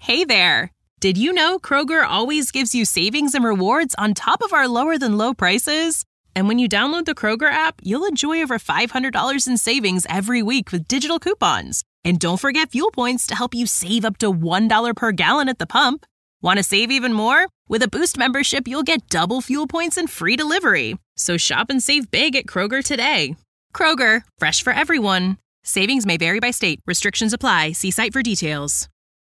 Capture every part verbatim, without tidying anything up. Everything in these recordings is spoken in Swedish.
Hey there! Did you know Kroger always gives you savings and rewards on top of our lower-than-low prices? And when you download the Kroger app, you'll enjoy over five hundred dollars in savings every week with digital coupons. And don't forget fuel points to help you save up to one dollar per gallon at the pump. Want to save even more? With a Boost membership, you'll get double fuel points and free delivery. So shop and save big at Kroger today. Kroger, fresh for everyone. Savings may vary by state. Restrictions apply. See site for details.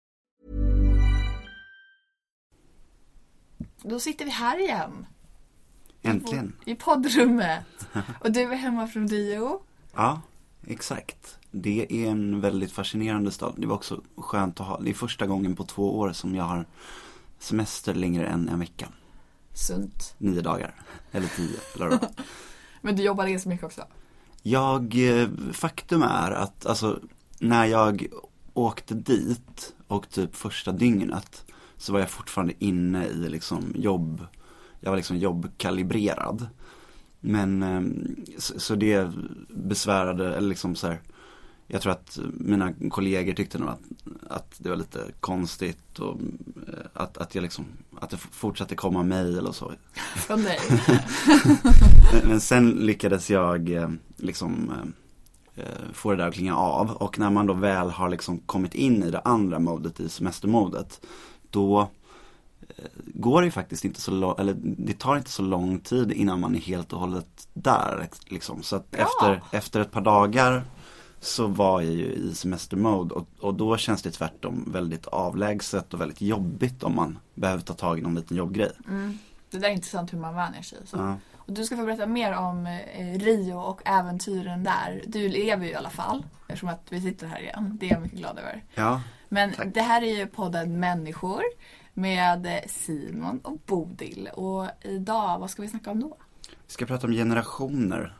Då sitter vi här igen. Äntligen. I poddrummet. Och du är hemma från Rio. Ja, exakt. Det är en väldigt fascinerande stad. Det var också skönt att ha. Det är första gången på två år som jag har semester längre än en vecka. Sunt. Nio dagar. Eller tio. Eller vad. Men du jobbar ganska mycket också. Jag, faktum är att alltså, när jag åkte dit och typ första dygnet så var jag fortfarande inne i liksom jobb. Jag var liksom jobbkalibrerad. Men så, så det besvärade, eller liksom så här, jag tror att mina kollegor tyckte nog att, att det var lite konstigt och att, att jag liksom, att det fortsatte komma mejl och så. Från dig. men, men sen lyckades jag liksom få det där att klinga av, och när man då väl har liksom kommit in i det andra modet, i semestermodet, då går det ju faktiskt inte så lång, eller det tar inte så lång tid innan man är helt och hållet där liksom. Så att ja. efter, efter ett par dagar så var jag ju i semestermode, och, och då känns det tvärtom väldigt avlägset och väldigt jobbigt om man behöver ta tag i någon liten jobbgrej. Mm. Det där är intressant hur man vänjer sig. Så. Ja. Och du ska få berätta mer om eh, Rio och äventyren där. Du lever ju i alla fall, eftersom att vi sitter här igen. Det är jag mycket glad över. Ja, Men tack. Det här är ju podden Människor med Simon och Bodil. Och idag, vad ska vi snacka om då? Vi ska prata om generationer.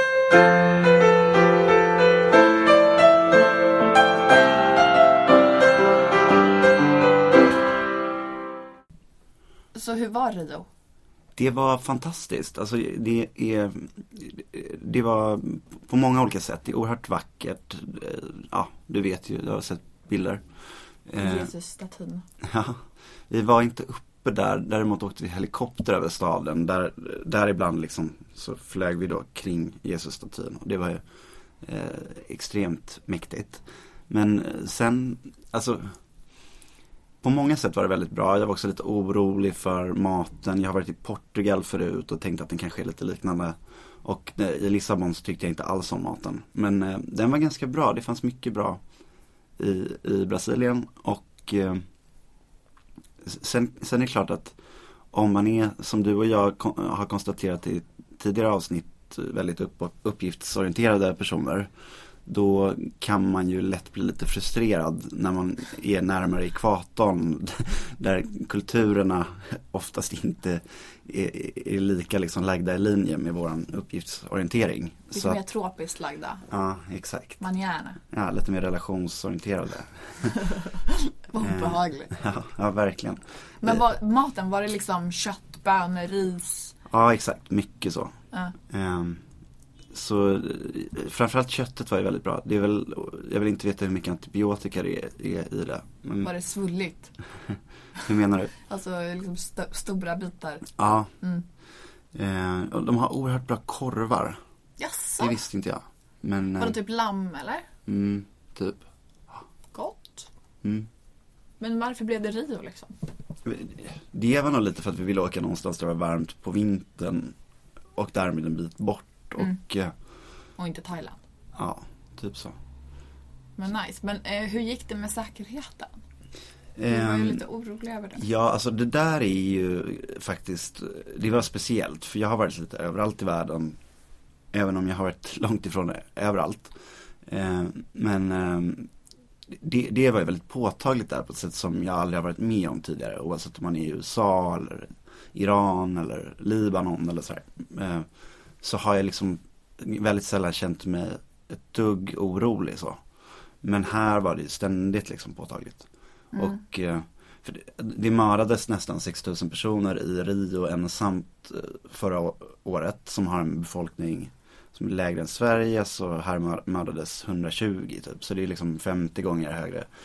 Så hur var Rio? Det var fantastiskt. Alltså det är det var på många olika sätt. Det är oerhört vackert. Ja, du vet ju, jag har sett bilder. Jesus-statyn. Ja, vi var inte uppe där. Däremot åkte vi helikopter över staden. Där, där ibland liksom så flög vi då kring Jesus-statyn. Och det var ju eh, extremt mäktigt. Men sen, alltså på många sätt var det väldigt bra. Jag var också lite orolig för maten. Jag har varit i Portugal förut och tänkt att den kanske är lite liknande. Och i Lissabon så tyckte jag inte alls om maten. Men eh, den var ganska bra. Det fanns mycket bra i, i Brasilien. Och eh, sen, sen är det klart att om man är, som du och jag kon- har konstaterat i tidigare avsnitt, väldigt upp- uppgiftsorienterade personer, då kan man ju lätt bli lite frustrerad när man är närmare ekvatorn, där kulturerna oftast inte är, är lika liksom lagda i linje med våran uppgiftsorientering. Lite Så mer att, tropiskt lagda. ja, exakt. Manjärna. Ja, lite mer relationsorienterade. Vad obehagligt. Ja, ja, verkligen. Men var, maten, var det liksom kött, bönor, ris? Ja, exakt. Mycket så. Ja. Um, så framförallt köttet var ju väldigt bra. Det är väl, jag vill inte veta hur mycket antibiotika det är, är i det. Men, Var det svulligt? hur menar du? Alltså liksom st- stora bitar. Ja. Mm. Eh, och de har oerhört bra korvar. Jaså? Det visste inte jag. Men, Var det eh, typ lamm eller? mm, typ. Gott. Mm. Men varför blev det Rio liksom? Det var nog lite för att vi ville åka någonstans där det var varmt på vintern. Och därmed en bit bort. Mm. Och eh, Och inte Thailand. ja, typ så. Men nice. Men eh, hur gick det med säkerheten? Jag var ju Um, lite orolig över det. Ja, alltså det där är ju faktiskt, det var speciellt, för jag har varit lite överallt i världen, även om jag har varit långt ifrån det, överallt. Eh, men eh, det, det var ju väldigt påtagligt där på ett sätt som jag aldrig har varit med om tidigare, oavsett om man är i U S A eller Iran eller Libanon eller så här. Eh, så har jag liksom väldigt sällan känt mig ett dugg orolig så. Men här var det ständigt liksom påtagligt. Mm. Och för det, det mördades nästan sex tusen personer i Rio ensamt förra året, som har en befolkning som är lägre än Sverige, så här mördades hundratjugo typ. Så det är liksom femtio gånger högre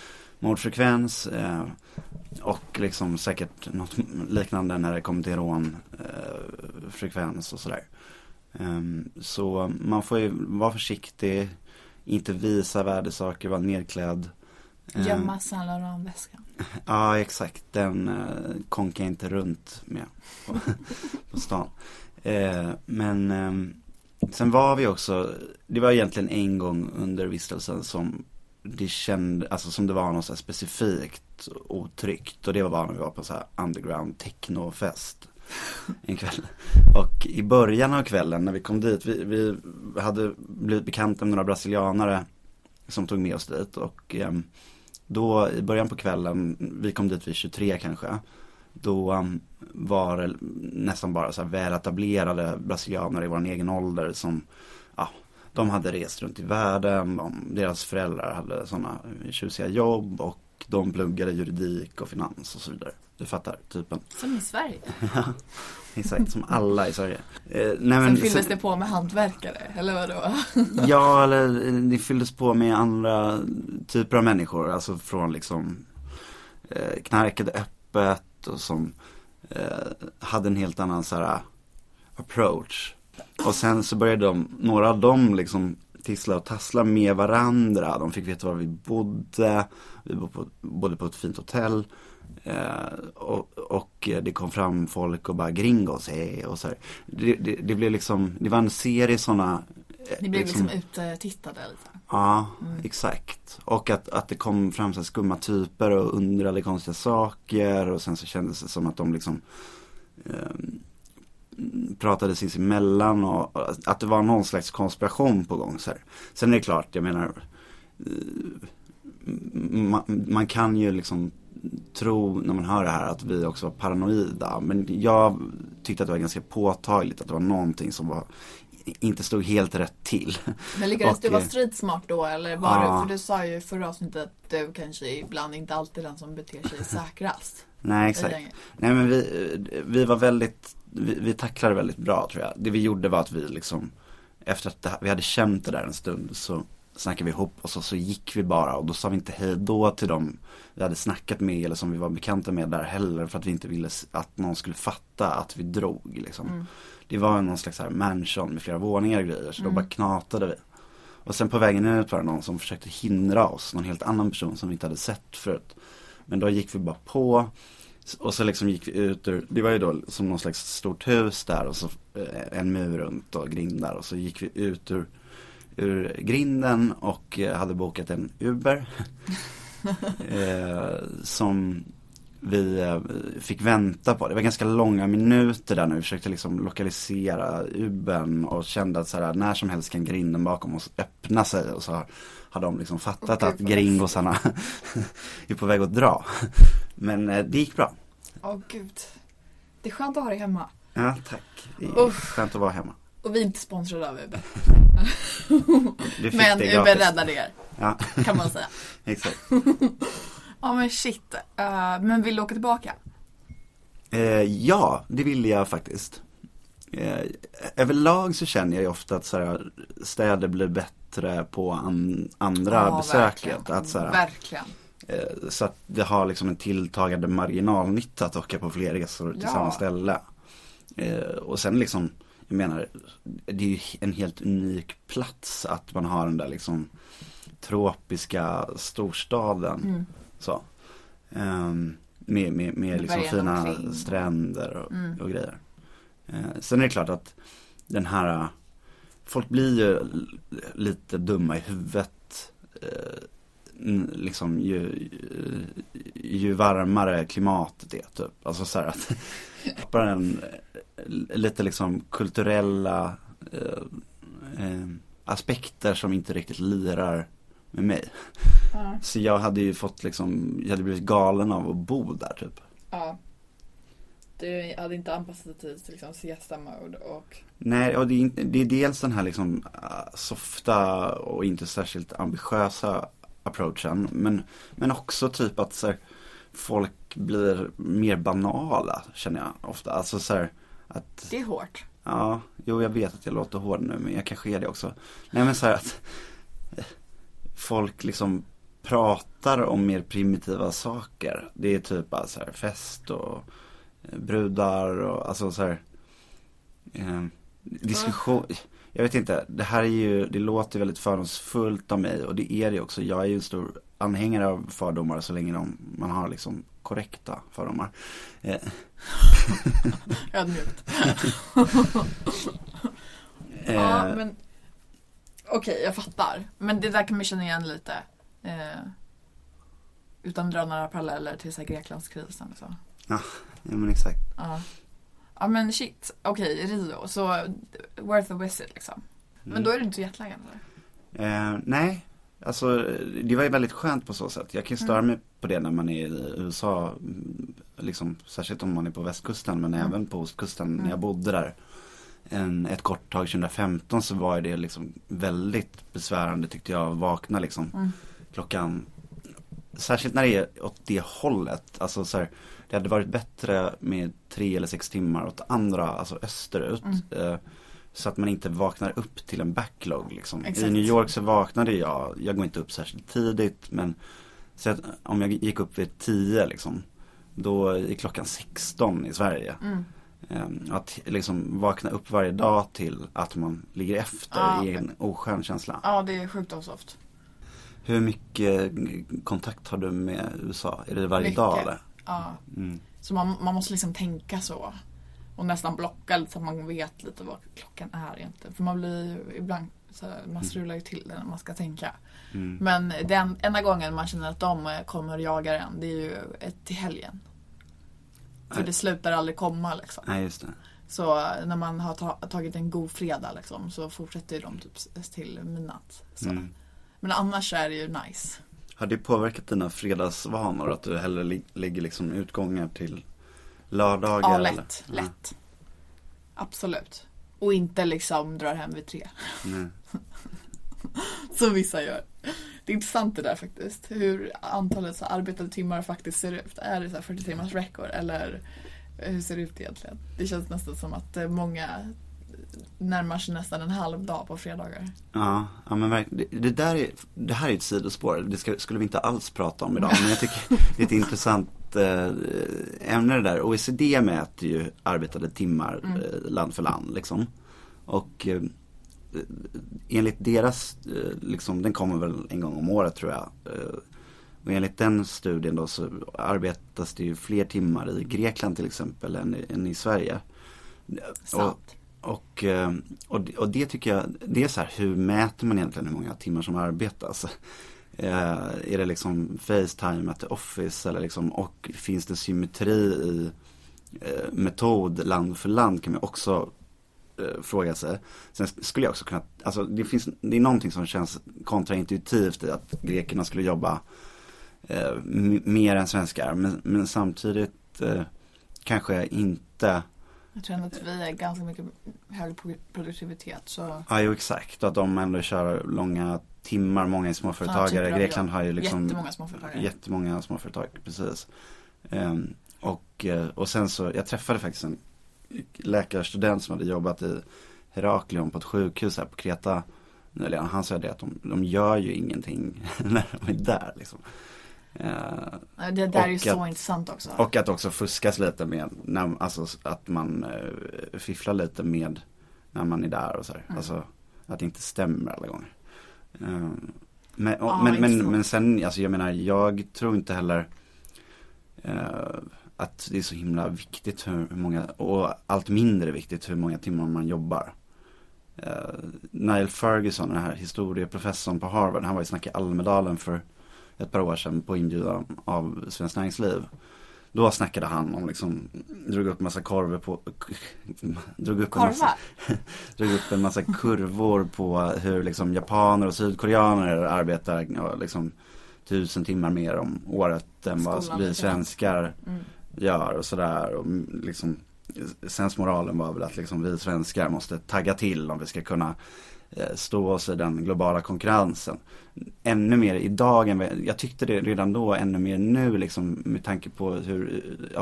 mordfrekvens eh, och liksom säkert något liknande när det kommer till rån eh, frekvens och sådär. Um, så man får ju vara försiktig, inte visa värdesaker, vara nedklädd. Gömma um, Saint Laurent-väskan. Ja, exakt. Den uh, konkar jag inte runt med på, på stan. Uh, men um, sen var vi också, det var egentligen en gång under vistelsen som det kände, alltså som det var något så här specifikt otryggt, och det var när vi var på så här underground technofest en kväll. Och i början av kvällen när vi kom dit, vi, vi hade blivit bekanta med några brasilianare som tog med oss dit, och eh, då i början på kvällen, vi kom dit vid tjugotre kanske, då um, var det nästan bara så här väletablerade brasilianare i vår egen ålder som, ja, de hade rest runt i världen, de, deras föräldrar hade sådana tjusiga jobb och de pluggade juridik och finans och så vidare. Du fattar typen. Som i Sverige. Ja, exakt, som alla i Sverige. Eh, nej, sen fylldes sen, det på med hantverkare, eller vadå? Ja, eller det fylldes på med andra typer av människor, alltså från liksom eh, knarkade öppet och som eh, hade en helt annan så här approach. Och sen så började de, några av dem liksom tissla och tassla med varandra. De fick veta var vi bodde. Vi bodde på, bodde på ett fint hotell. Eh, och, och det kom fram folk och bara gringos hej och så här. Det, det, det blev liksom, det var en serie sådana. Ni blev liksom, liksom uttittade lite. Ja, mm. exakt. Och att, att det kom fram så här skumma typer och undrade konstiga saker, och sen så kändes det som att de liksom eh, pratade sinsemellan, och, och att det var någon slags konspiration på gång så här. Sen är det klart, jag menar man, man kan ju liksom tro när man hör det här att vi också var paranoida, men jag tyckte att det var ganska påtagligt att det var någonting som var inte stod helt rätt till. Men lyckades du vara stridsmart då, eller var ja. du, för du sa ju förra avsnittet att du kanske ibland inte alltid den som beter sig säkrast. Nej, exakt. Nej, men vi, vi var väldigt vi, vi tacklade väldigt bra, tror jag. Det vi gjorde var att vi liksom, efter att det, vi hade känt det där en stund, så snackade vi ihop oss och så gick vi bara, och då sa vi inte hej då till dem vi hade snackat med eller som vi var bekanta med där heller, för att vi inte ville att någon skulle fatta att vi drog liksom. Mm. Det var någon slags här mansion med flera våningar och grejer, så mm. då bara knatade vi. Och sen på vägen ut var det någon som försökte hindra oss, någon helt annan person som vi inte hade sett förut. Men då gick vi bara på, och så liksom gick vi ut ur, det var ju då som någon slags stort hus där, och så en mur runt och grindar, och så gick vi ut ur ur grinden och hade bokat en Uber eh, som vi eh, fick vänta på. Det var ganska långa minuter där när vi försökte liksom lokalisera Ubern, och kände att så här, när som helst kan grinden bakom oss öppna sig, och så har de liksom fattat okay, att gringosarna är på väg att dra. Men eh, det gick bra. Åh oh, gud. Det är skönt att ha dig hemma. Ja, tack. Det är Uff. skönt att vara hemma. Och vi är inte sponsrade av Uber. Men Uber räddade er. Ja. Kan man säga. Exakt. Ja men shit. Uh, men vill du åka tillbaka? Eh, ja, det vill jag faktiskt. Eh, överlag så känner jag ju ofta att så här, städer blir bättre på an, andra ja, besöket. Verkligen. Att, så här, verkligen. Eh, så att det har liksom en tilltagande marginalnytta att åka på fler resor till ja. samma ställe. Eh, och sen liksom, jag menar, det är ju en helt unik plats att man har den där liksom tropiska storstaden. Mm. Så. Um, med med, med liksom fina omkring. stränder och, mm. och grejer. Uh, sen är det klart att den här, folk blir ju lite dumma i huvudet uh, liksom ju, ju varmare klimatet är typ. Alltså så här att bara en lite liksom kulturella eh, eh, aspekter som inte riktigt lirar med mig. Ja. Så jag hade ju fått liksom, jag hade blivit galen av att bo där typ. Ja. Du hade inte anpassat dig till liksom siesta mode och... Nej, och det är, det är dels den här liksom softa och inte särskilt ambitiösa approachen, men, men också typ att så här, folk blir mer banala, känner jag ofta. Alltså så här, att, det är hårt. Ja, jo jag vet att jag låter hård nu, men jag kanske är det också. Nej men så här att folk liksom pratar om mer primitiva saker. Det är typ bara så här fest och eh, brudar och alltså så här eh, diskussion. Jag vet inte, det här är ju, det låter väldigt fördomsfullt av mig och det är det också. Jag är ju en stor anhängare av fördomar så länge de, man har liksom korrekta fördomar. Eh. Ödmjukt. eh. Ja, men okej, okay, jag fattar. Men det där kan man känna igen lite. Eh, utan dra några paralleller till så här Greklandskrisen och så. Ja, ja men exakt. Ja. Ja men shit, okej, okay, Rio, så worth a visit liksom. Men mm. då är du inte så jetlaggad eller? Eh, nej, alltså det var ju väldigt skönt på så sätt. Jag kan ju störa mm. mig på det när man är i U S A, liksom, särskilt om man är på västkusten men mm. även på ostkusten mm. när jag bodde där. En, ett kort tag tjugohundrafemton så var det liksom väldigt besvärande tyckte jag att vakna liksom mm. klockan, särskilt när det är åt det hållet, alltså så här, det hade varit bättre med tre eller sex timmar åt andra, alltså österut mm. eh, så att man inte vaknar upp till en backlog liksom. I New York så vaknade jag, jag går inte upp särskilt tidigt men så att om jag gick upp vid tio liksom, då är klockan sexton i Sverige. Mm. Att liksom vakna upp varje dag till att man ligger efter ja, i en oskön känsla. Ja, det är sjukt osoft. Hur mycket kontakt har du med U S A? Är det varje mycket. dag eller? Ja, mm. så man, man måste liksom tänka så. Och nästan blocka lite så att man vet lite vad klockan är egentligen. För man blir ju ibland, så här, man strular ju till det när man ska tänka. Mm. Men den enda gången man känner att de kommer jaga en, det är ju ett till helgen. För det slutar aldrig komma liksom. Nej, just det. Så när man har ta- tagit en god fredag liksom, så fortsätter de typ till midnatt. Så. Mm. Men annars är det ju nice. Har det påverkat dina fredagsvanor att du hellre li- lägger liksom utgångar till lördagar? Ja, lätt. Eller? lätt. Ja. Absolut. Och inte liksom drar hem vid tre. Nej. Som vissa gör. Det är intressant det där faktiskt. Hur antalet så arbetade timmar faktiskt ser ut. Är det så här fyrtio timmars veckor eller hur ser det ut egentligen? Det känns nästan som att många närmar sig nästan en halv dag på fredagar. Ja, ja men det, det där är, det här är ett sidospår. Det ska, skulle vi inte alls prata om idag. Men jag tycker det är ett intressant eh, ämne det där. O E C D mäter ju arbetade timmar mm. eh, land för land liksom. Och eh, enligt deras, liksom, den kommer väl en gång om året tror jag. Och enligt den studien då så arbetas det ju fler timmar i Grekland till exempel än, än i Sverige. Sant. Och, och, och, och det tycker jag, det är så här, hur mäter man egentligen hur många timmar som arbetas? Är det liksom FaceTime at the office eller liksom, och finns det symmetri i metod land för land kan man också fråga sig. Sen skulle jag också kunna, alltså det finns, det är någonting som känns kontraintuitivt i att grekerna skulle jobba eh, m- mer än svenskar, men, men samtidigt eh, kanske inte. Jag tror ändå att vi är ganska mycket högre produktivitet så. Ja, jo exakt, att de ändå kör långa timmar, många småföretagare. Ja, Grekland har ju liksom jättemånga småföretagare. Jättemånga småföretag, precis. Um, och, och sen så, jag träffade faktiskt en läkarstudent som hade jobbat i Heraklion på ett sjukhus här på Kreta. Han sa det att de, de gör ju ingenting när de är där liksom. Uh, det där är ju så att, intressant också. Och att också fuskas lite med när, alltså att man uh, fifflar lite med när man är där och så här. Mm. Alltså att det inte stämmer alla gånger. Uh, men, och, ah, men, men, men sen, alltså jag menar, jag tror inte heller uh, att det är så himla viktigt hur många, och allt mindre viktigt hur många timmar man jobbar. Uh, Niall Ferguson, den här historieprofessorn på Harvard, han var i Snacka Almedalen för ett par år sedan på inbjudan av Svenskt Näringsliv. Då snackade han om liksom, drog upp massa korvar på drog upp en massa, drog upp en massa kurvor på hur liksom japaner och sydkoreaner arbetar och liksom tusen timmar mer om året än vad vi svenskar mm. gör och sådär. Och liksom, sensmoralen var väl att liksom vi svenskar måste tagga till om vi ska kunna eh, stå oss i den globala konkurrensen. Ännu mer idag än, jag tyckte det redan då, ännu mer nu liksom, med tanke på hur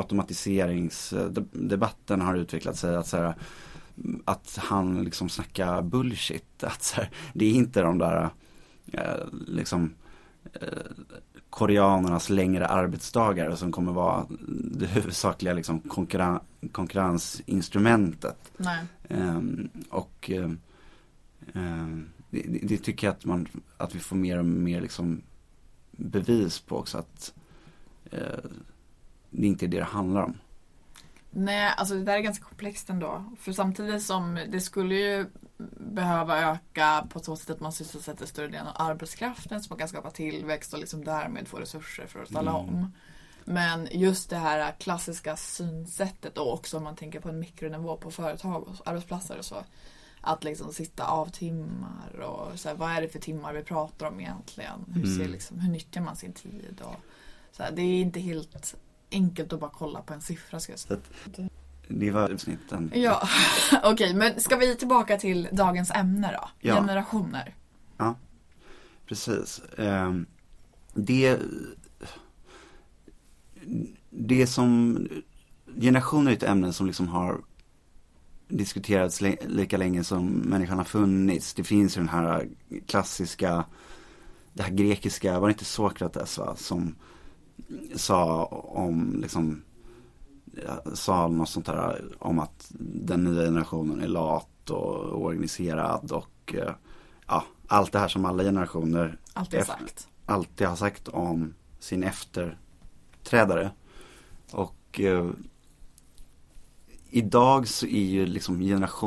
automatiseringsdebatten har utvecklat sig, att så här, att han liksom snackar bullshit, att så här, det är inte de där eh, liksom eh, koreanernas längre arbetsdagar som kommer vara det huvudsakliga liksom, konkurren- konkurrensinstrumentet. Nej. Um, och um, um, det, det tycker jag att, man, att vi får mer och mer liksom, bevis på också att uh, det inte är det det handlar om. Nej, alltså det där är ganska komplext ändå. För samtidigt som det skulle ju behöva öka på så sätt att man sysselsätter större delen av arbetskraften så man kan skapa tillväxt och liksom därmed få resurser för att ställa Mm. om. Men just det här klassiska synsättet och också om man tänker på en mikronivå på företag och arbetsplatser och så. Att liksom sitta av timmar och så här, vad är det för timmar vi pratar om egentligen? Hur, Mm. ser liksom, hur nyttjar man sin tid? Och så här, det är inte helt enkelt att bara kolla på en siffra ska jag säga. Det var utsnitten. Ja, okej, okay, men ska vi tillbaka till dagens ämne då? Ja. Generationer. Ja, precis. Um, det det som generationer är ett ämne som liksom har diskuterats li- lika länge som människan har funnits. Det finns ju den här klassiska, det här grekiska, var det inte Sokrates va, som sa om liksom sa något sånt här om att den nya generationen är lat och organiserad och ja, allt det här som alla generationer alltid har sagt. alltid har sagt om sin efterträdare. Och eh, idag så är ju liksom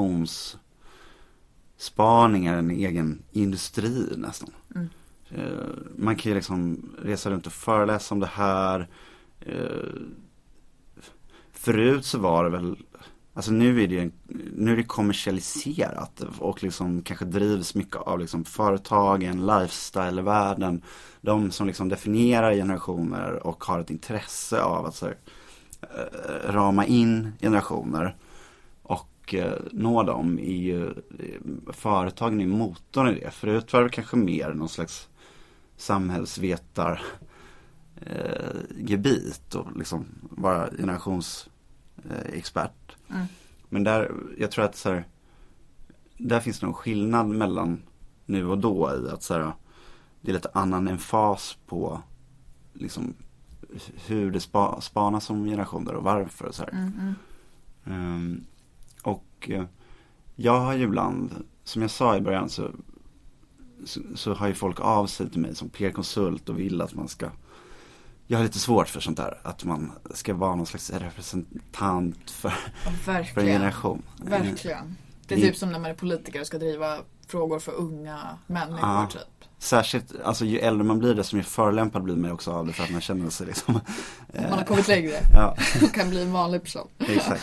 generationsspaningar en egen industri nästan. Mm. Eh, man kan ju liksom resa runt och föreläsa om det här. Eh, förut så var det väl, alltså nu är det, nu är det kommersialiserat och liksom kanske drivs mycket av liksom företagen, lifestyle-världen, de som liksom definierar generationer och har ett intresse av att så här, eh, rama in generationer och eh, nå dem är ju, företagen är motorn i det. Förut var det kanske mer någon slags samhällsvetar eh, gebit och liksom vara generationsexpert. Eh, mm. Men där, jag tror att så här, där finns någon skillnad mellan nu och då i att så här, det är lite annan emfas på liksom hur det spa, spanas som generationer och varför och så här. Mm, mm. Um, och uh, jag har ju ibland, som jag sa i början så, så, så har ju folk av sig till mig som P R-konsult och vill att man ska, jag har lite svårt för sånt där, att man ska vara någon slags representant för, för en generation. Verkligen. Det är det, typ som när man är politiker och ska driva frågor för unga människor ja, typ. Särskilt, alltså ju äldre man blir desto mer förolämpad blir man också av det för att man känner sig liksom man har kommit längre. Ja. Och kan bli en vanlig person. Exakt.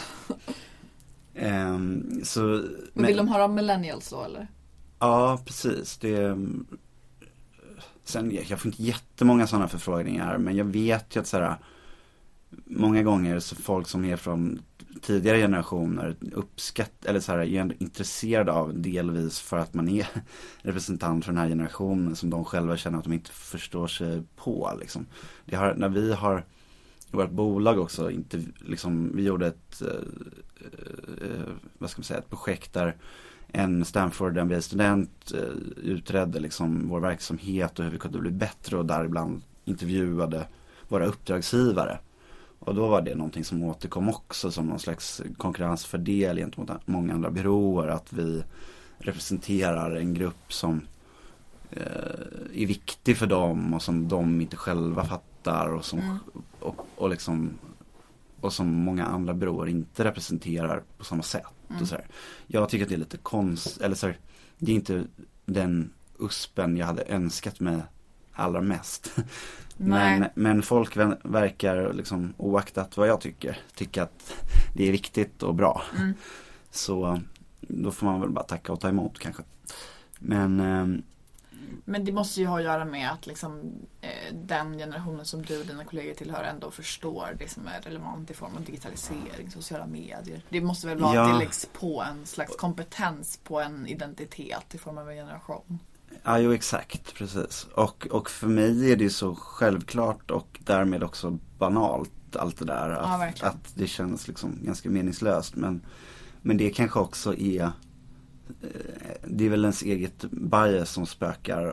um, så, men, men vill de höra om millennials då eller? Ja, precis. Det, sen, jag får inte jättemånga sådana förfrågningar, men jag vet ju att så här, många gånger så folk som är från tidigare generationer uppskatt, eller så här, är ändå intresserade av delvis för att man är representant för den här generationen som de själva känner att de inte förstår sig på. Liksom. Det har, när vi har i vårt bolag också, inte, liksom, vi gjorde ett, eh, eh, vad ska man säga, ett projekt där en Stanford M B A-student eh, utredde liksom vår verksamhet och hur vi kunde bli bättre och däribland intervjuade våra uppdragsgivare. Och då var det någonting som återkom också som någon slags konkurrensfördel gentemot många andra byråer, att vi representerar en grupp som eh, är viktig för dem och som de inte själva fattar och som, mm. och, och liksom och som många andra byråer inte representerar på samma sätt. Mm. Och så här. Jag tycker att det är lite konst, eller så här, det är inte den uspen jag hade önskat mig allra mest. Men, men folk verkar liksom, oaktat vad jag tycker, tycka att det är viktigt och bra. Mm. Så då får man väl bara tacka och ta emot kanske. Men ähm, Men det måste ju ha att göra med att liksom, eh, den generationen som du och dina kollegor tillhör ändå förstår det som är relevant i form av digitalisering, sociala medier. Det måste väl vara ja. att det läggs på en slags kompetens på en identitet i form av en generation. Ja, jo, exakt, precis. Och, och för mig är det så självklart och därmed också banalt allt det där. Att, ja, att det känns liksom ganska meningslöst. Men, men det kanske också är, det är väl ens eget bias som spökar och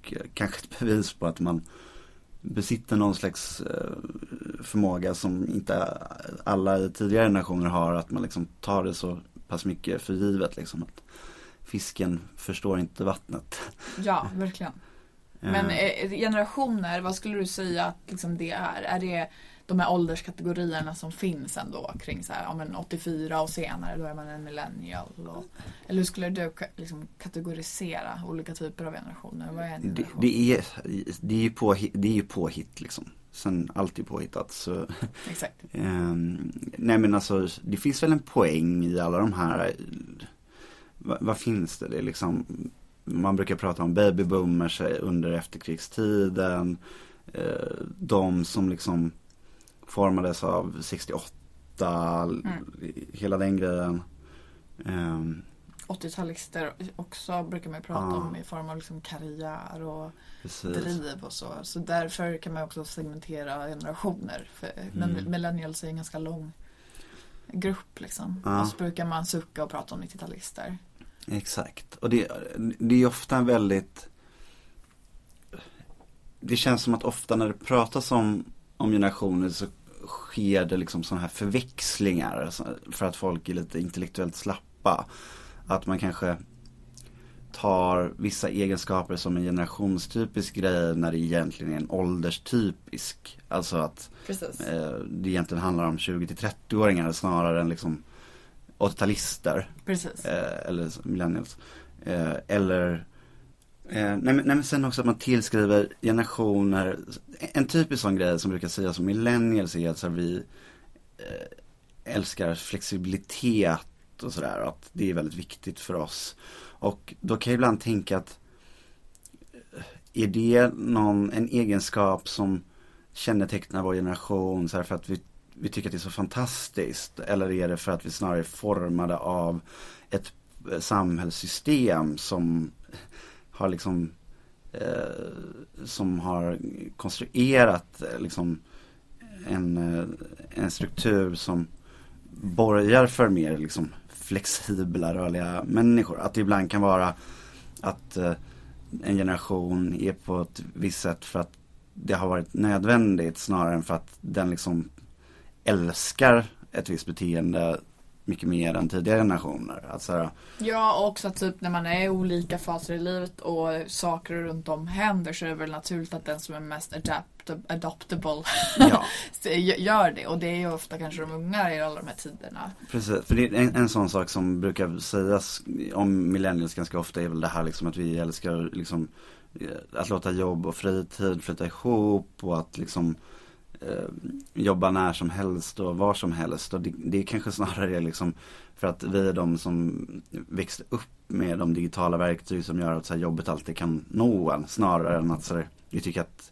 och kanske ett bevis på att man besitter någon slags förmåga som inte alla i tidigare generationer har, att man liksom tar det så pass mycket för givet liksom, att fisken förstår inte vattnet. Ja, verkligen. Men eh, generationer, vad skulle du säga att liksom det är? Är det de här ålderskategorierna som finns ändå kring så här, ja, men åttiofyra och senare, då är man en millennial? Och, eller hur skulle du liksom kategorisera olika typer av generationer? Vad är en generation? Det, det, är, det är ju på, det är ju påhitt liksom. Sen alltid påhittat. Så, exakt. eh, nej men alltså, det finns väl en poäng i alla de här. Vad, vad finns det? Det är liksom, man brukar prata om babyboomers under efterkrigstiden. Eh, de som liksom formades av sextioåtta, mm. hela den grejen. Um, åttio-talister också brukar man prata ja. om i form av liksom karriär och Precis. driv och så. Så därför kan man också segmentera generationer. För mm. millennials är en ganska lång grupp liksom. Ja. Och så brukar man sucka och prata om nittio-talister. Exakt. Och det, det är ofta en väldigt... Det känns som att ofta när det pratas om, om generationer så sker det liksom sådana här förväxlingar för att folk är lite intellektuellt slappa. Att man kanske tar vissa egenskaper som en generationstypisk grej när det egentligen är en ålderstypisk. Alltså att eh, det egentligen handlar om tjugo till trettio-åringar snarare än liksom åttio-talister. Precis. Eh, eller millennials. Eh, eller... Eh, nej, men, nej men sen också att man tillskriver generationer. En typisk sån grej som brukar sägas som millennials är att så vi eh, älskar flexibilitet och sådär, att det är väldigt viktigt för oss. Och då kan jag ibland tänka att är det någon, en egenskap som kännetecknar vår generation så här för att vi, vi tycker att det är så fantastiskt, eller är det för att vi snarare är formade av ett samhällssystem som har liksom eh, som har konstruerat eh, liksom en, eh, en struktur som borgar för mer liksom flexibla, rörliga människor. Att det ibland kan vara att eh, en generation är på ett visst sätt för att det har varit nödvändigt snarare än för att den liksom älskar ett visst beteende mycket mer än tidigare generationer. Alltså, ja, och också typ när man är i olika faser i livet och saker runt om händer, så är det väl naturligt att den som är mest adapt- adaptable ja. gör det. Och det är ju ofta kanske de unga i alla de här tiderna. Precis, för det är en, en sån sak som brukar sägas om millennials ganska ofta är väl det här liksom att vi älskar liksom att låta jobb och fritid flytta ihop och att liksom Eh, jobba när som helst och var som helst, och det, det är kanske snarare är liksom för att vi är de som växte upp med de digitala verktyg som gör att så här, jobbet alltid kan nå en, snarare än att så här, vi tycker att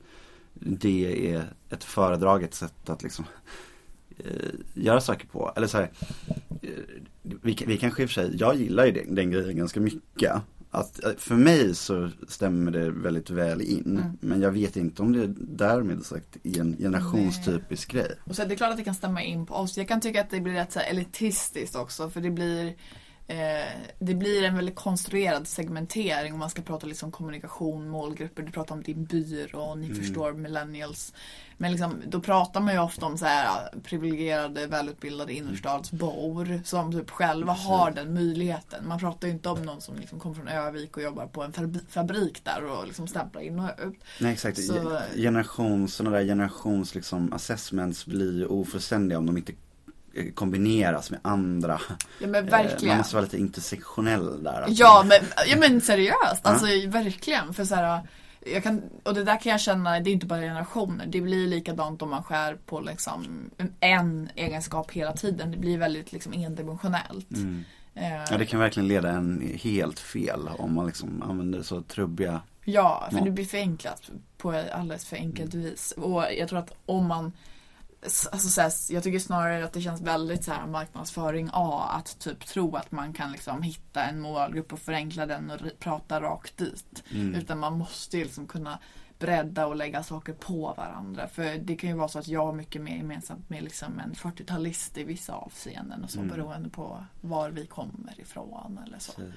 det är ett föredraget sätt att liksom eh, göra saker på, eller så här, eh, vi, vi kanske i och för sig, jag gillar ju den, den grejen ganska mycket. Att för mig så stämmer det väldigt väl in. Mm. Men jag vet inte om det därmed sagt är en generationstypisk Nej. grej. Och så är det klart att det kan stämma in på oss. Jag kan tycka att det blir rätt så här elitistiskt också. För det blir, eh, det blir en väldigt konstruerad segmentering. Om man ska prata liksom kommunikation, målgrupper. Du pratar om din byrå och ni mm. förstår millennials. Men liksom, då pratar man ju ofta om så här privilegierade, välutbildade innerstadsbor som typ själva har den möjligheten. Man pratar ju inte om någon som liksom kommer från Övik och jobbar på en fabrik där och liksom stämplar in och ut. Nej, exakt. Så... Generation, sådana där generations liksom assessments blir ju ofullständiga om de inte kombineras med andra. Ja, men verkligen. Man måste vara lite intersektionell där. Alltså. Ja, men, ja, men seriöst. Alltså ja. verkligen. För så här... Jag kan, och det där kan jag känna, det är inte bara generationer. Det blir likadant om man skär på liksom en egenskap hela tiden. Det blir väldigt liksom endimensionellt. Mm. Uh, ja, det kan verkligen leda en helt fel om man liksom använder så trubbiga... Ja, för ja. det blir förenklat på alldeles för enkelt mm. vis. Och jag tror att om man... Alltså så här, jag tycker snarare att det känns väldigt så här marknadsföring A att typ tro att man kan liksom hitta en målgrupp och förenkla den och prata rakt dit. Mm. Utan man måste ju liksom kunna bredda och lägga saker på varandra. För det kan ju vara så att jag har mycket mer gemensamt med liksom en fyrtiotalist i vissa avseenden och så mm. beroende på var vi kommer ifrån eller så. Precis.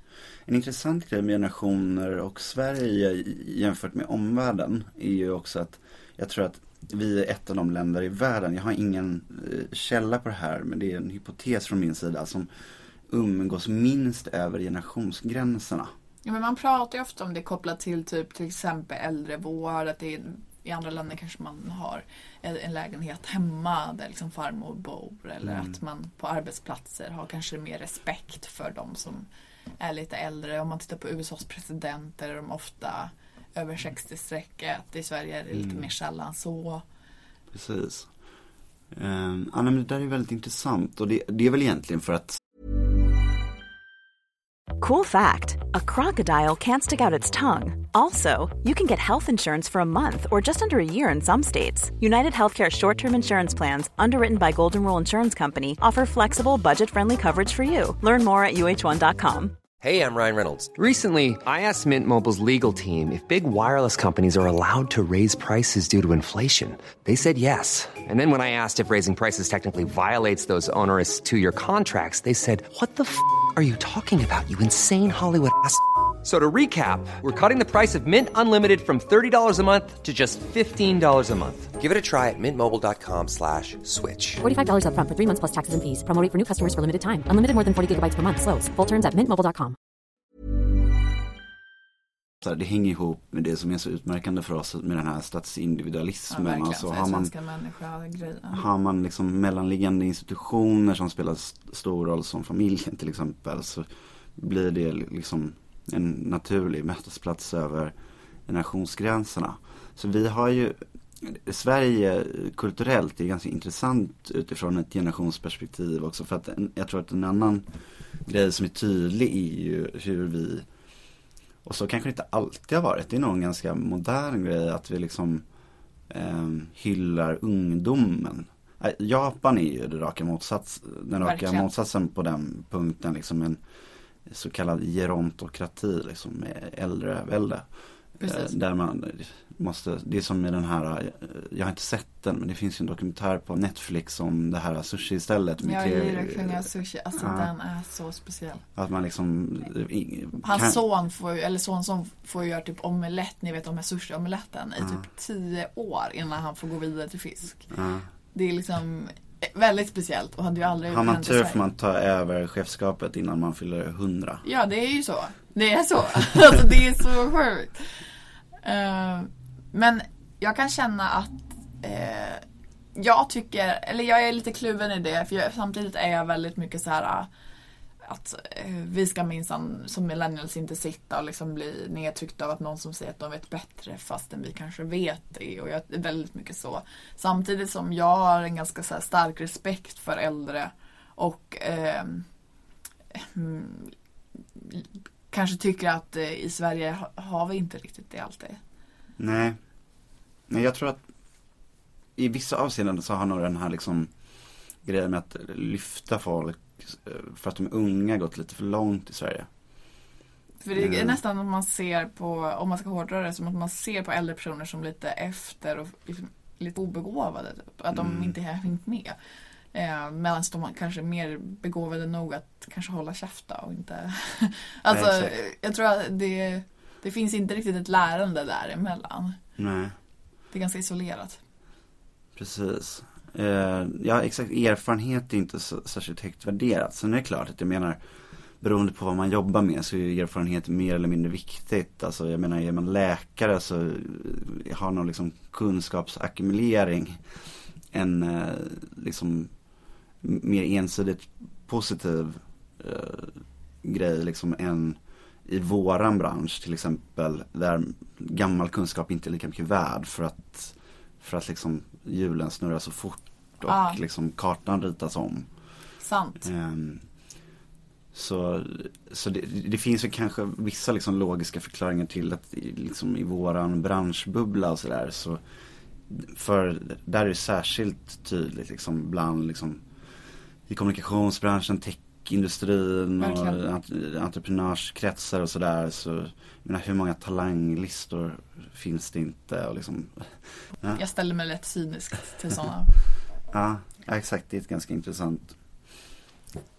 En intressant grej med generationer och Sverige jämfört med omvärlden är ju också att jag tror att vi är ett av de länder i världen, jag har ingen källa på det här, men det är en hypotes från min sida, som umgås minst över generationsgränserna. Ja, men man pratar ju ofta om det kopplat till typ till exempel äldrevård, att det är, i andra länder kanske man har en lägenhet hemma där liksom farmor bor, eller mm. att man på arbetsplatser har kanske mer respekt för de som är lite äldre. Om man tittar på U S A:s presidenter är de ofta över sextio-strecket. I Sverige är det lite mm. mer sällan så. Precis. Um, ja, men det där är väldigt intressant, och det, det är väl egentligen för att Cool fact, a crocodile can't stick out its tongue. Also, you can get health insurance for a month or just under a year in some states. United Healthcare short-term insurance plans, underwritten by Golden Rule Insurance Company, offer flexible, budget-friendly coverage for you. Learn more at U H one dot com. Hey, I'm Ryan Reynolds. Recently, I asked Mint Mobile's legal team if big wireless companies are allowed to raise prices due to inflation. They said yes. And then when I asked if raising prices technically violates those onerous two-year contracts, they said, what the f*** are you talking about, you insane Hollywood ass f- So to recap, we're cutting the price of Mint Unlimited from thirty dollars a month to just fifteen dollars a month. Give it a try at mintmobile.com slash switch. forty-five dollars up front for three months plus taxes and fees. Promo rate for new customers for limited time. Unlimited more than forty gigabytes per month. Slows full terms at mint mobile dot com. Det hänger ihop med det som är så utmärkande för oss med den här statsindividualismen. Ja, alltså har man, människa, har man liksom mellanliggande institutioner som spelar stor roll, som familjen till exempel, så blir det liksom en naturlig mötesplats över generationsgränserna. Så vi har ju, Sverige kulturellt är ganska intressant utifrån ett generationsperspektiv också, för att en, jag tror att en annan grej som är tydlig är ju hur vi, och så kanske det inte alltid har varit, det är nog en ganska modern grej att vi liksom eh, hyllar ungdomen. Japan är ju det raka motsats, den raka Verkligen. motsatsen på den punkten, liksom en så kallad gerontokrati, liksom med äldrevälde. Precis. Där man måste, det är som med den här, jag har inte sett den, men det finns ju en dokumentär på Netflix om det här sushi-stället. Jag gillar kunga sushi, alltså ja. Den är så speciell. Att man liksom hans kan... son får ju, eller son som får göra typ omelett, ni vet om med sushi-omeletten i ja. typ tio år innan han får gå vidare till fisk. Ja. Det är liksom väldigt speciellt och hade ju aldrig har man tur får man ta över chefskapet innan man fyller hundra. Ja, det är ju så. Det är så. Alltså det är så sjukt. Uh, men jag kan känna att uh, jag tycker, eller jag är lite kluven i det, för jag, samtidigt är jag väldigt mycket så här att uh, vi ska minsann som millennials inte sitta och liksom bli nedtryckta av att någon som säger att de vet bättre fastän vi kanske vet det, och jag är väldigt mycket så. Samtidigt som jag har en ganska så här stark respekt för äldre och uh, mm, kanske tycker att eh, i Sverige ha, har vi inte riktigt det alltid. Nej. Nej, jag tror att i vissa avseenden så har nog den här liksom grejen med att lyfta folk för att de är unga gått lite för långt i Sverige. För det är mm. nästan om man ser på, om man ska hårdra det, som att man ser på äldre personer som lite efter och liksom lite obegåvade. Typ. Att de mm. inte har hängt med. Eh, medan de kanske är mer begåvade nog att kanske hålla käfta och inte alltså Nej, jag tror att det, det finns inte riktigt ett lärande däremellan. Nej. Det är ganska isolerat. Precis. eh, Ja, exakt, erfarenhet är inte så, särskilt högt värderat. Sen är det klart att jag menar, beroende på vad man jobbar med så är erfarenhet mer eller mindre viktigt. Alltså jag menar, är man läkare så har någon liksom kunskapsackumulering en eh, liksom mer ensidigt positiv eh, grej liksom än i våran bransch till exempel, där gammal kunskap inte är lika mycket värd för att för att liksom hjulen snurrar så fort och ah. liksom kartan ritas om. Sant. Eh, så så det, det finns ju kanske vissa liksom logiska förklaringar till att liksom i våran branschbubbla och sådär, så för där är det särskilt tydligt liksom bland liksom i kommunikationsbranschen, techindustrin och entreprenörskretsar och sådär, så jag menar, hur många talanglistor finns det inte och liksom, ja. Jag ställer mig lätt cyniskt till sådana. Ja, exakt, det är ett ganska intressant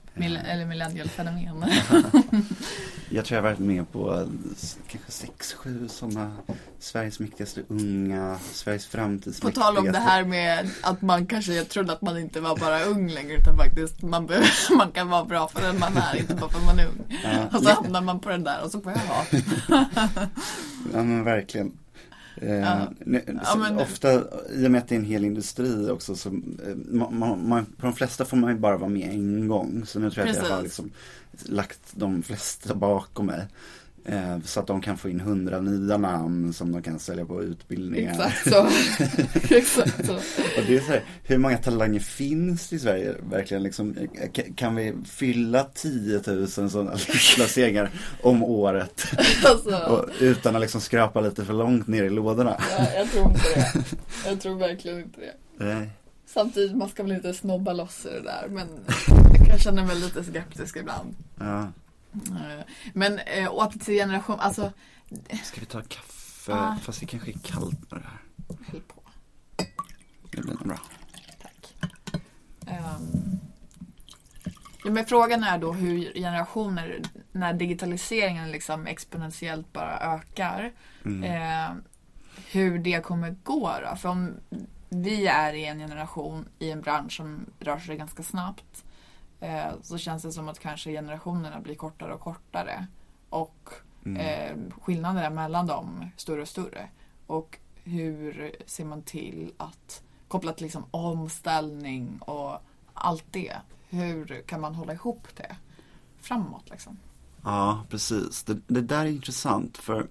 Mill- eller millennial-fenomen. Jag tror jag har varit med på kanske sex, sju sådana Sveriges mäktigaste unga, Sveriges framtidsmäktigaste. På tal om det här med att man kanske, jag trodde att man inte var bara ung längre, utan faktiskt man, be- man kan vara bra för den man är, inte bara för man är ung. Ja. Och så hamnar man på den där och så får jag ha. Ja men verkligen. Eh, ja. nu, ja, men... Ofta, i och med att det är en hel industri också, så eh, man, man, på de flesta får man ju bara vara med en gång. Så nu tror jag Precis. att jag har liksom lagt de flesta bakom mig. Eh, så att de kan få in hundra nya namn som de kan sälja på utbildningar. Exakt så. Exakt så. Och det är så här, hur många talanger finns i Sverige verkligen liksom, kan vi fylla tio tusen sådana placeringar om året alltså. Och, utan att liksom skrapa lite för långt ner i lådorna? Ja, jag tror inte det. Jag tror verkligen inte det. Nej. Samtidigt, man ska väl inte snobba loss i det där, men jag kan känna mig lite skeptisk ibland. Ja. Men äh, åter till generation, alltså... Ska vi ta kaffe? Ah. Fast det kanske är kallt med det här. Häll på. Det blir bra. Tack. Um, ja, men frågan är då hur generationer, när digitaliseringen liksom exponentiellt bara ökar, mm. eh, hur det kommer gå då. För om vi är i en generation i en bransch som rör sig ganska snabbt, så känns det som att kanske generationerna blir kortare och kortare och mm. eh, skillnaderna mellan dem större och större. Och hur ser man till att kopplat till liksom omställning och allt det, hur kan man hålla ihop det framåt liksom? Ja, precis. Det, det där är intressant, för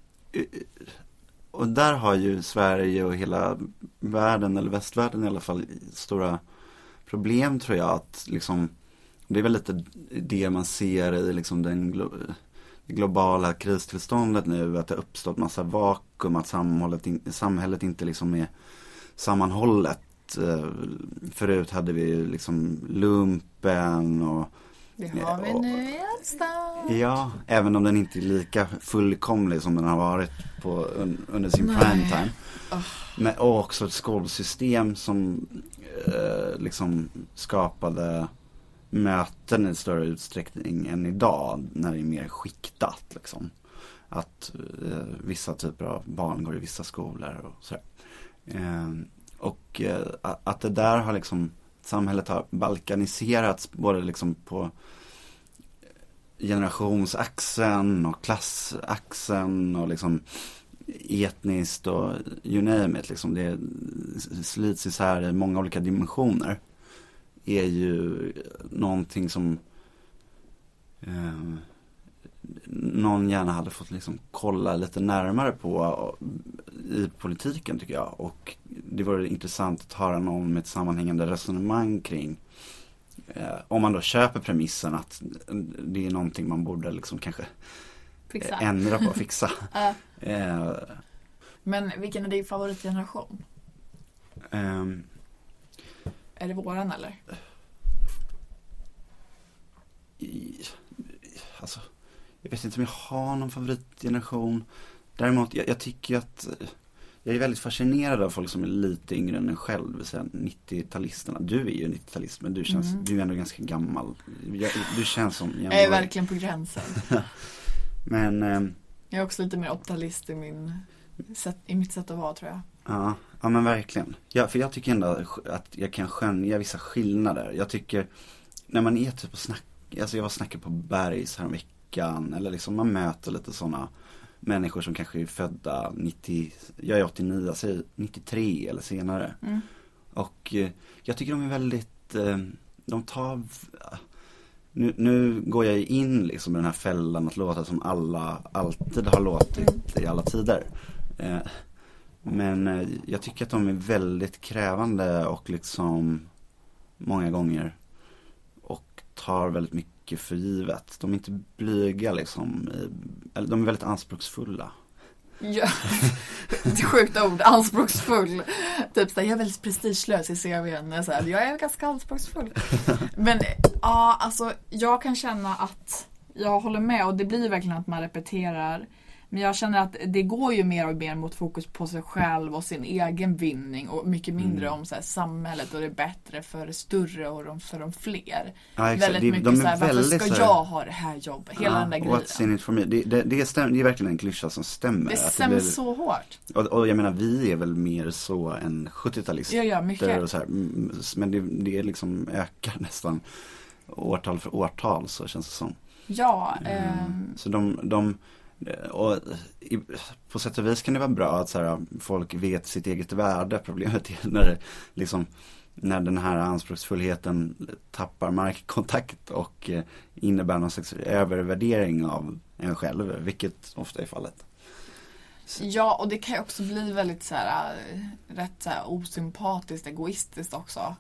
och där har ju Sverige och hela världen, eller västvärlden i alla fall, stora problem tror jag, att liksom det är väl lite det man ser i liksom den glo- globala kristillståndet nu, att det har uppstått massa vakuum, att samhället, in- samhället inte liksom är sammanhållet. Förut hade vi liksom lumpen och det har vi och, nu i Alstad. Ja, även om den inte är lika fullkomlig som den har varit på, un- under sin Nej. prime time. Oh. Men och också ett skolsystem som eh, liksom skapade möten i större utsträckning än idag, när det är mer skiktat liksom. Att eh, vissa typer av barn går i vissa skolor och så. Eh, och eh, att det där har liksom, samhället har balkaniserats både liksom på generationsaxeln och klassaxeln och liksom etniskt och you name it, liksom det slits isär i många olika dimensioner, är ju någonting som eh, någon gärna hade fått liksom kolla lite närmare på i politiken tycker jag, och det var intressant att höra någon med ett sammanhängande resonemang kring eh, om man då köper premissen att det är någonting man borde liksom kanske fixa. ändra på, fixa. uh. eh, Men vilken är din favoritgeneration? Um, är det våran eller? I, alltså, jag vet inte om jag har någon favoritgeneration. Däremot, jag, jag tycker att jag är väldigt fascinerad av folk som är lite yngre än en själv, vill säga nittio-talisterna. Du är ju nittio-talist, men du känns, mm. du är ändå ganska gammal. Jag, du känns som... Jag är verkligen på gränsen. Men... Um, jag är också lite mer åttiotalist i min... Sätt, i mitt sätt att vara, tror jag. Ja, ja men verkligen. Ja, för jag tycker ändå att jag kan skönja vissa skillnader. Jag tycker, när man är typ och snack, alltså jag var snackade på Bergs här om veckan, eller liksom man möter lite sådana människor som kanske är födda nittio, jag är åttionio, jag säger nittiotre eller senare. Mm. Och eh, jag tycker de är väldigt, eh, de tar, nu, nu går jag in liksom i den här fällan att låta som alla alltid har låtit i alla tider. Eh, men eh, jag tycker att de är väldigt krävande och liksom många gånger och tar väldigt mycket för givet. De är inte blyga liksom, i, eller de är väldigt anspråksfulla. Ja, det är sjukt ord, anspråksfull. Typ såhär, jag är väldigt prestigelös i C V:n. Så här, jag är ganska anspråksfull. Men ja, alltså jag kan känna att jag håller med, och det blir verkligen att man repeterar. Men jag känner att det går ju mer och mer mot fokus på sig själv och sin egen vinning och mycket mindre mm. om så här, samhället och det är bättre för det större och de, för de fler. Ja, väldigt det, mycket de så här, varför ska så här, jag ha det här jobbet? Hela ja, den där grejen. What's in it for me? Det, det, det, är, stäm, det är verkligen en klyscha som stämmer. Det stämmer blir, så hårt. Och, och jag menar, vi är väl mer så än sjuttio-talister. Ja, ja, mycket. Och så här, men det, det är liksom ökar nästan årtal för årtal, så känns det som. Ja. Mm. Um... Så de... de och i, på sätt och vis kan det vara bra att så här, folk vet sitt eget värde. Problemet är när, det, liksom, när den här anspråksfullheten tappar markkontakt och eh, innebär någon slags övervärdering av en själv, vilket ofta är fallet. Så. Ja, och det kan ju också bli väldigt så här, rätt så här, osympatiskt, egoistiskt också.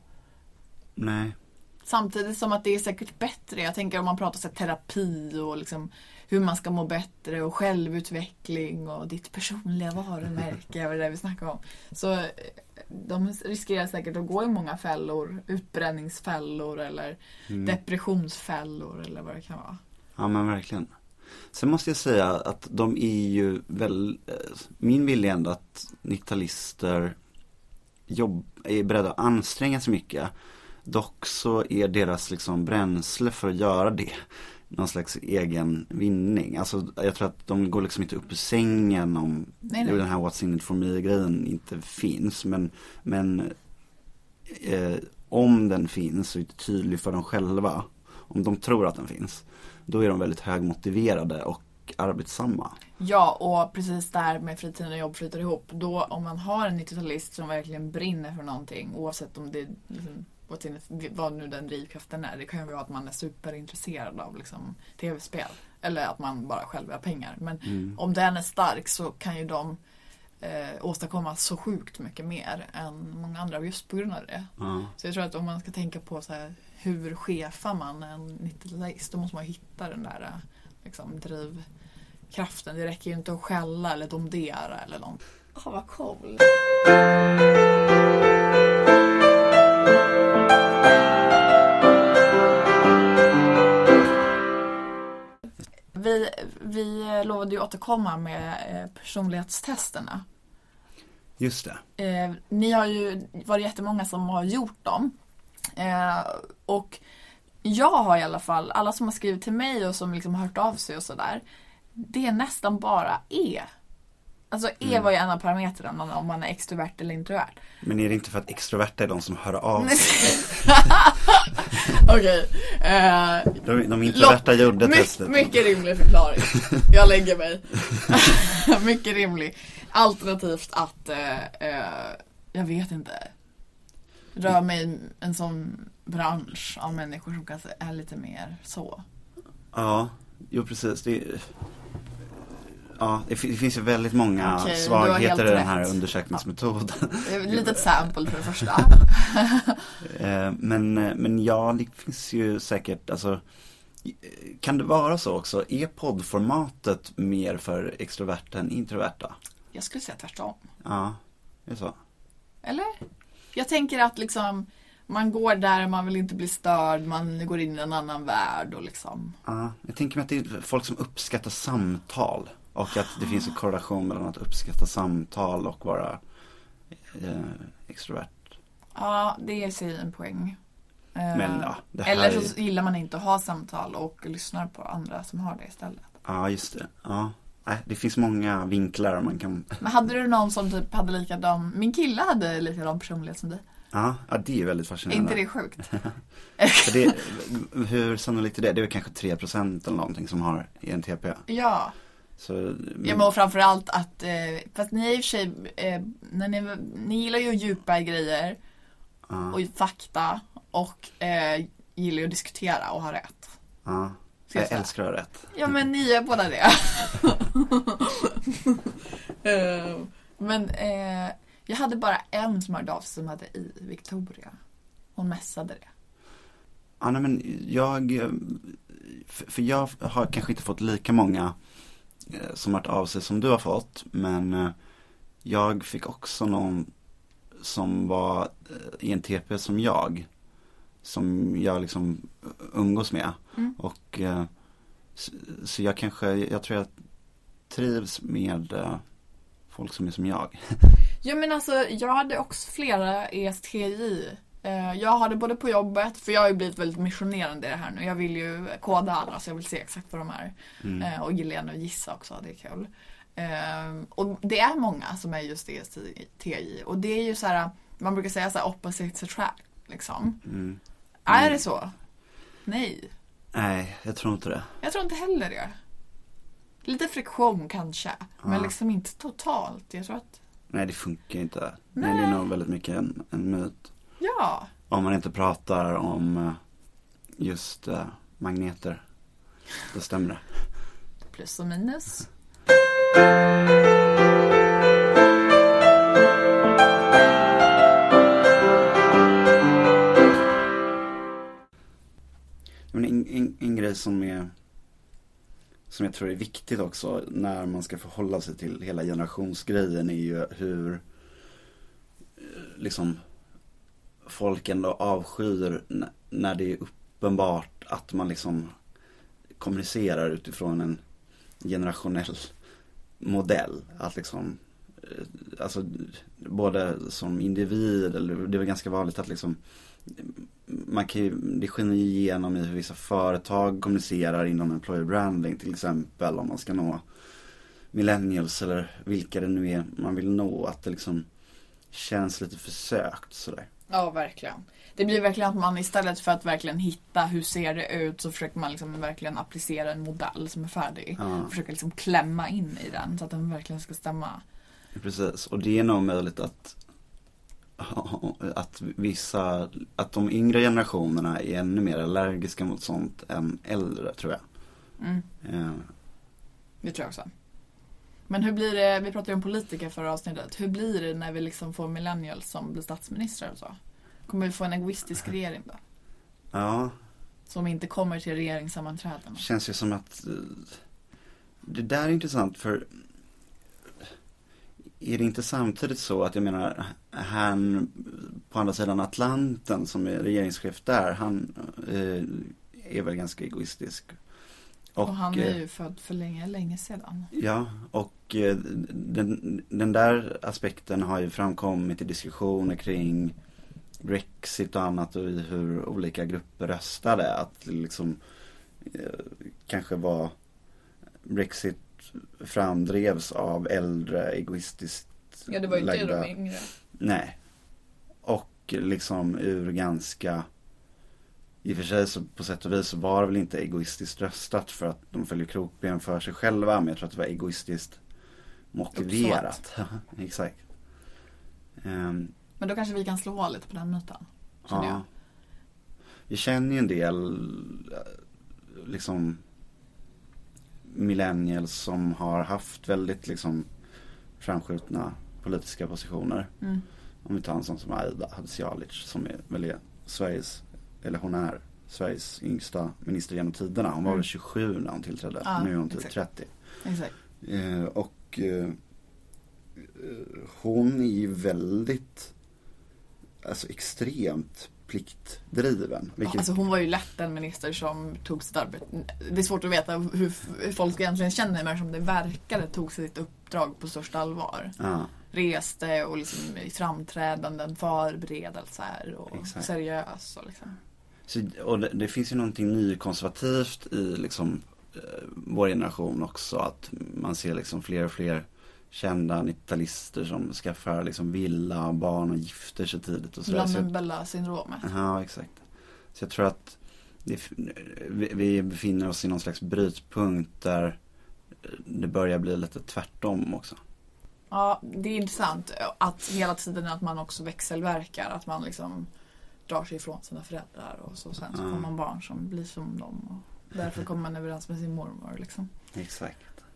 Nej. Samtidigt som att det är säkert bättre. Jag tänker om man pratar så här, terapi och liksom hur man ska må bättre och självutveckling och ditt personliga varumärke och det där vi snackar om. Så de riskerar säkert att gå i många fällor, utbränningsfällor eller mm. depressionsfällor eller vad det kan vara. Ja, men verkligen. Sen måste jag säga att de är ju väl, min vilja ändå att nitalister jobb, är beredda att anstränga sig mycket. Dock så är deras liksom bränsle för att göra det någon slags egen vinning. Alltså jag tror att de går liksom inte upp ur sängen om nej, nej. den här What's in it for me-grejen inte finns. Men, men eh, om den finns så är det tydligt för dem själva. Om de tror att den finns, då är de väldigt högmotiverade och arbetsamma. Ja, och precis där med fritiden och jobb flyter ihop. Då om man har en nittiotalist som verkligen brinner för någonting, oavsett om det liksom, vad nu den drivkraften är. Det kan ju vara att man är superintresserad av liksom, tv-spel. Eller att man bara själv har pengar. Men mm. om den är stark så kan ju de eh, åstadkomma så sjukt mycket mer än många andra just på grund av det. Mm. Så jag tror att om man ska tänka på så här, hur chefar man en nittiotalist, då måste man hitta den där liksom, drivkraften. Det räcker ju inte att skälla eller domdera eller något. Åh, oh, vad cool. Vi, vi lovade ju återkomma med personlighetstesterna. Just det. Eh, ni har ju varit jättemånga som har gjort dem. Eh, och jag har i alla fall, alla som har skrivit till mig och som liksom har hört av sig och sådär, det är nästan bara E. Alltså E mm. var ju en av parametrarna om man är extrovert eller introvert. Men är det inte för att extroverta är de som hör av sig? Okej. Okay. Uh, de, de introverta gjorde my- testet. Mycket rimlig förklaring. Jag lägger mig. Mycket rimlig. Alternativt att uh, uh, jag vet inte. Rör mig i en sån bransch av människor som kanske är lite mer så. Ja, jo precis. Det är... Ja, det finns ju väldigt många okay, svagheter i den här rätt. undersökningsmetoden. Ja. Ett litet sample för det första. men, men ja, det finns ju säkert, alltså, kan det vara så också? Är poddformatet mer för extroverta än introverta? Jag skulle säga tvärtom. Ja, det är så. Eller? Jag tänker att liksom man går där, man vill inte bli störd, man går in i en annan värld och liksom. Ja, jag tänker mig att det är folk som uppskattar samtal. Och att det finns en korrelation mellan att uppskatta samtal och vara eh, extrovert. Ja, det är sig en poäng. Men, ja, det här eller så gillar man inte att ha samtal och lyssnar på andra som har det istället. Ja, just det. Ja. Nej, det finns många vinklar man kan... Men hade du någon som typ hade likadan... Min kille hade likadan personlighet som dig. Ja, ja, det är väldigt fascinerande. Inte det sjukt? det, hur sannolikt är det? Det är kanske tre procent eller någonting som har E N T P. Ja. Så, men... Jag må framförallt att, eh, fast ni är i och för sig, eh, när ni, ni gillar ju djupa grejer uh. och fakta och eh, gillar ju att diskutera och ha rätt. Ja, uh. jag, jag älskar att ha rätt. Ja, men ni är båda det. uh, men eh, jag hade bara en som hörde av sig som hade i Victoria. Hon mässade det. Ja, nej, men jag, för jag har kanske inte fått lika många som varit av sig som du har fått, men jag fick också någon som var E N T P som jag som jag liksom umgås med mm. och så jag kanske, jag tror jag trivs med uh, folk som är som jag. Ja, men alltså, jag hade också flera E S T J. Uh, jag hade både på jobbet, för jag har ju blivit väldigt missionerande i det här nu. Jag vill ju koda alla, så jag vill se exakt vad de är. Mm. Uh, och Helena och gissa också, det är kul. Uh, och det är många som är just E S T J. Och det är ju så här, man brukar säga så här, opposites attract, liksom. Mm. Är det så? Nej. Nej, jag tror inte det. Jag tror inte heller det. Lite friktion kanske, ja. Men liksom inte totalt. Jag tror att... Nej, det funkar inte. Nej. Det är nog väldigt mycket en, en myt. Ja. Om man inte pratar om just uh, magneter, då stämmer det. Plus och minus. Men en, en, en grej som är som jag tror är viktigt också när man ska förhålla sig till hela generationsgrejen är ju hur liksom folk ändå avskyr n- när det är uppenbart att man liksom kommunicerar utifrån en generationell modell. Att liksom alltså både som individ, eller det är väl ganska vanligt att liksom man kan ju, det skiner ju igenom i hur vissa företag kommunicerar inom employer branding till exempel, om man ska nå millennials eller vilka det nu är man vill nå, att det liksom känns lite försökt sådär. Ja, verkligen. Det blir verkligen att man istället för att verkligen hitta hur ser det ut, så försöker man liksom verkligen applicera en modell som är färdig. Ja. Och försöka liksom klämma in i den så att den verkligen ska stämma. Precis, och det är nog möjligt att att vissa, att de yngre generationerna är ännu mer allergiska mot sånt än äldre, tror jag. Mm. Ja. Det tror jag också. Men hur blir det, vi pratade ju om politiker förra avsnittet, hur blir det när vi liksom får millennials som blir statsministrar och så? Kommer vi få en egoistisk regering då? Ja. Som inte kommer till regeringssammanträden? Känns ju som att det där är intressant, för är det inte samtidigt så att, jag menar, han på andra sidan Atlanten som är regeringschef där, han eh, är väl ganska egoistisk. Och, och han är ju född för länge, länge sedan. Ja, och eh, den, den där aspekten har ju framkommit i diskussioner kring Brexit och annat, och i hur olika grupper röstade. Att liksom eh, kanske var Brexit framdrevs av äldre egoistiskt. Ja, det var ju inte de yngre. Nej. Och liksom ur ganska, i och för sig så på sätt och vis så var det väl inte egoistiskt röstat för att de följer krokben för sig själva, men jag tror att det var egoistiskt motiverat. Exakt. Um, men då kanske vi kan slå lite på den myten. Ja. Jag. jag känner ju en del liksom millennials som har haft väldigt liksom framskjutna politiska positioner. Mm. Om vi tar en sån som Aida Hadzialic, som är väl Sveriges, eller hon är Sveriges yngsta minister genom tiderna. Hon var mm. väl tjugosju när hon tillträdde. Ja, nu är hon till exakt. trettio. Exakt. Eh, och eh, hon är ju väldigt, alltså extremt pliktdriven. Vilket... Alltså hon var ju lätt en minister som tog sitt arbete. Det är svårt att veta hur folk egentligen känner, men som det verkade tog sitt uppdrag på största allvar. Ja. Reste och liksom i framträdanden, förberedelser och Exakt. seriös och liksom. Så, och det, det finns ju någonting nykonservativt i liksom eh, vår generation också, att man ser liksom fler och fler kända nitalister som skaffar liksom villa, barn och gifter sig tidigt och sådär. Lamembella-syndromet. Ja, exakt. Så jag tror att det, vi, vi befinner oss i någon slags brytpunkt där det börjar bli lite tvärtom också. Ja, det är intressant att hela tiden att man också växelverkar, att man liksom drar sig ifrån sina föräldrar och så, sen så får man barn som blir som dem och därför kommer man överens med sin mormor liksom. Exakt.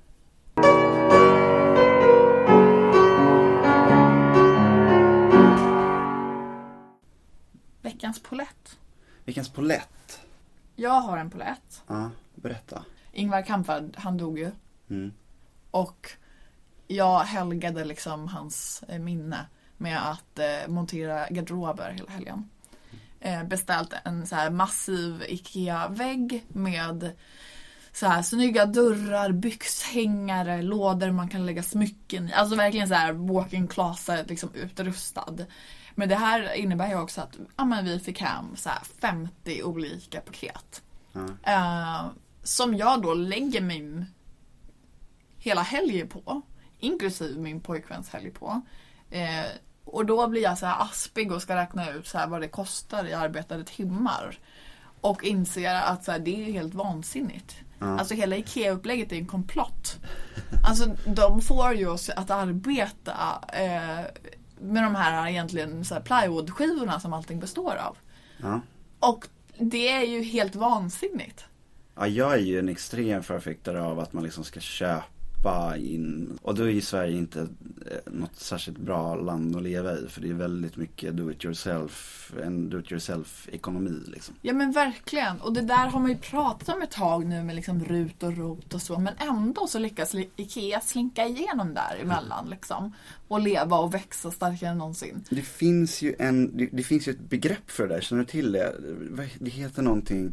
Veckans polett. Veckans polett. Jag har en polett. Ja, berätta. Ingvar Kamprad, han dog ju. Mm. Och jag helgade liksom hans minne med att eh, montera garderober hela helgen. Eh, beställt en så här massiv Ikea-vägg med så här snygga dörrar, byxhängare, lådor man kan lägga smycken i. Alltså verkligen så här walk-in closet, liksom utrustad. Men det här innebär ju också att ja, men vi fick hem så här femtio olika paket. Mm. Uh, som jag då lägger min hela helg på. Inklusive min pojkväns helg på. Uh, och då blir jag så här aspig och ska räkna ut så här vad det kostar i arbetade timmar. Och inser att så här, det är helt vansinnigt. Mm. Alltså hela IKEA-upplägget är en komplott. Alltså de får ju oss att arbeta eh, med de här egentligen så här plywoodskivorna som allting består av. Mm. Och det är ju helt vansinnigt. Ja, jag är ju en extrem förfäktare av att man liksom ska köpa in. Och då är ju Sverige inte något särskilt bra land att leva i. För det är väldigt mycket do it yourself, en do it yourself ekonomi liksom. Ja men verkligen. Och det där har man ju pratat om ett tag nu med liksom rut och rot och så. Men ändå så lyckas IKEA slinka igenom där emellan liksom. Och leva och växa starkare än någonsin. Det finns ju en, det, det finns ju ett begrepp för det där. Känner du till det? Det heter någonting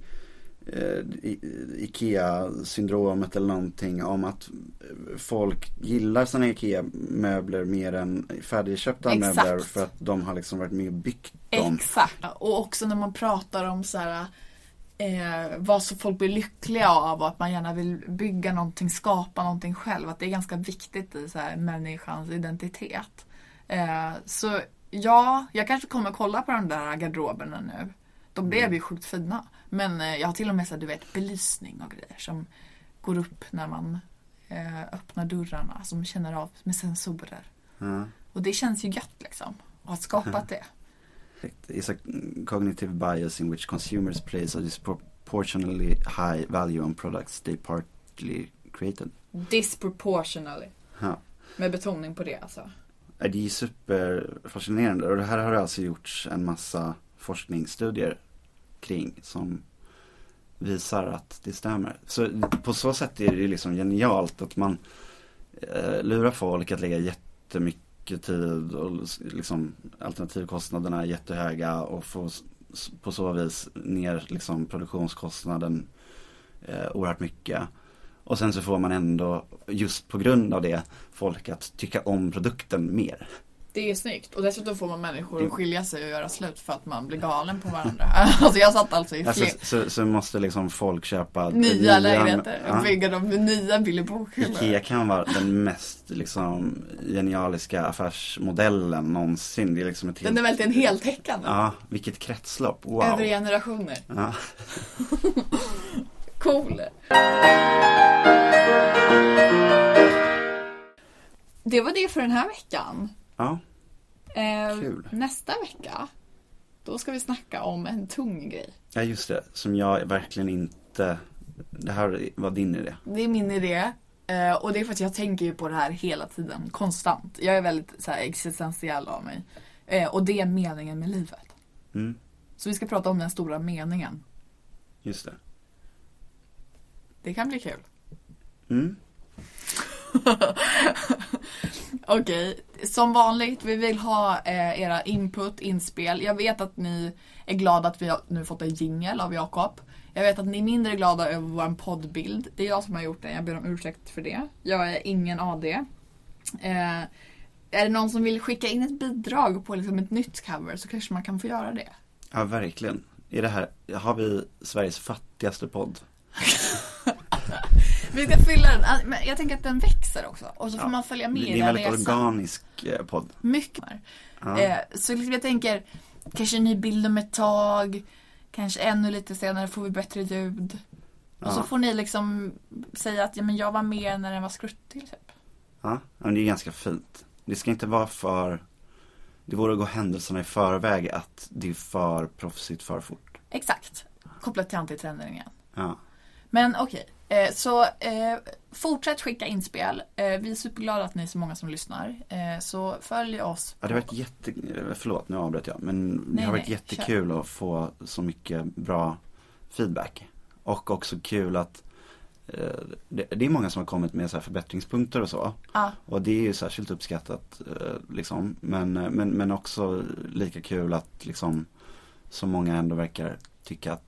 IKEA-syndromet eller någonting om att folk gillar sina IKEA-möbler mer än färdigköpta Exakt. möbler för att de har liksom varit med och byggt dem. Exakt. Och också när man pratar om så här, eh, vad så folk blir lyckliga av och att man gärna vill bygga någonting, skapa någonting själv, att det är ganska viktigt i så här, människans identitet. Eh, så ja, jag kanske kommer kolla på de där garderoberna nu. De blev mm. ju sjukt fina. Men eh, jag har till och med så, du vet, belysning och grejer som går upp när man eh, öppnar dörrarna, som känner av med sensorer. Mm. Och det känns ju gött liksom, att ha skapat mm. det. It's a cognitive bias in which consumers place a disproportionately high value on products they partly created. Disproportionally. Ja. Med betoning på det alltså. Det är superfascinerande. Och det här har alltså gjorts en massa forskningsstudier kring som visar att det stämmer. Så på så sätt är det ju liksom genialt att man eh, lurar folk att lägga jättemycket tid och liksom alternativkostnaderna är jättehöga och få på så vis ner liksom produktionskostnaden eh, oerhört mycket. Och sen så får man ändå just på grund av det folk att tycka om produkten mer. Det är snyggt. Och dessutom får man människor att skilja sig och göra slut för att man blir galen på varandra. Alltså jag satt alltså i fler... Alltså, så, så måste liksom folk köpa nya, nya lägenheter och ja. bygga dem med nya billigbokhyllor. IKEA kan vara den mest liksom genialiska affärsmodellen någonsin. Det är liksom ett helt... Den är väldigt en heltäckande. Ja, vilket kretslopp. Wow. Över generationer. Ja. Cool. Det var det för den här veckan. Ja, eh, kul. Nästa vecka, då ska vi snacka om en tung grej. Ja, just det. Som jag verkligen inte... Det här var din idé. Det är min idé. Eh, och det är för att jag tänker ju på det här hela tiden, konstant. Jag är väldigt så här, existentiell av mig. Eh, och det är meningen med livet. Mm. Så vi ska prata om den stora meningen. Just det. Det kan bli kul. Mm. Okej, okay. Som vanligt, vi vill ha eh, era input, inspel. Jag vet att ni är glada att vi har nu fått en jingle av Jakob. Jag vet att ni är mindre glada över vår poddbild. Det är jag som har gjort den, jag ber om ursäkt för det. Jag är ingen A D. Eh, är det någon som vill skicka in ett bidrag på liksom ett nytt cover så kanske man kan få göra det. Ja, verkligen. I det här har vi Sveriges fattigaste podd. Vi ska fylla den. Men jag tänker att den växer också. Och så får ja, man följa med i den resan. Det är en väldigt organisk podd. Mycket mer. Ja. Eh, så liksom jag tänker, kanske en ny bild om ett tag. Kanske ännu lite senare får vi bättre ljud. Och ja. Så får ni liksom säga att ja, men jag var med när den var skruttig. Typ. Ja, men det är ganska fint. Det ska inte vara för... Det vore att gå händelserna i förväg att det är för proffsigt för fort. Exakt. Kopplat till antitrenderingen. Ja. Men okej, okay. så eh, fortsätt skicka inspel. Eh, vi är superglada att ni är så många som lyssnar. Eh, så följ oss. Ja, det har varit jätte... Förlåt, nu avbröt jag. Men nej, det har varit nej, jättekul kör. Att få så mycket bra feedback. Och också kul att eh, det, det är många som har kommit med så här förbättringspunkter och så. Ah. Och det är ju särskilt uppskattat. Eh, liksom. men, men, men också lika kul att liksom, så många ändå verkar tycka att